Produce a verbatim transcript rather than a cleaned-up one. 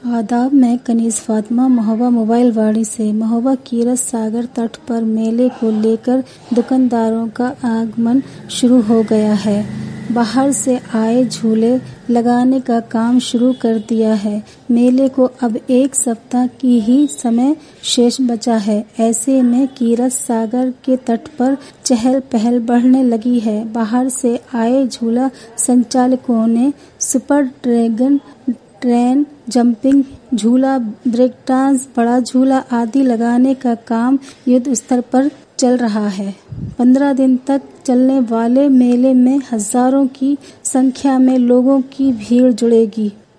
आदाब, मैं कनीज़ फातिमा महोबा मोबाइल वाणी से। महोबा कीरत सागर तट पर मेले को लेकर दुकानदारों का आगमन शुरू हो गया है। बाहर से आए झूले लगाने का काम शुरू कर दिया है। मेले को अब एक सप्ताह की ही समय शेष बचा है। ऐसे में कीरत सागर के तट पर चहल पहल बढ़ने लगी है। बाहर से आए झूला संचालकों ने सुपर ड्रैगन, ट्रेन, जंपिंग झूला, ब्रेक डांस, बड़ा झूला आदि लगाने का काम युद्ध स्तर पर चल रहा है। पंद्रह दिन तक चलने वाले मेले में हजारों की संख्या में लोगों की भीड़ जुड़ेगी।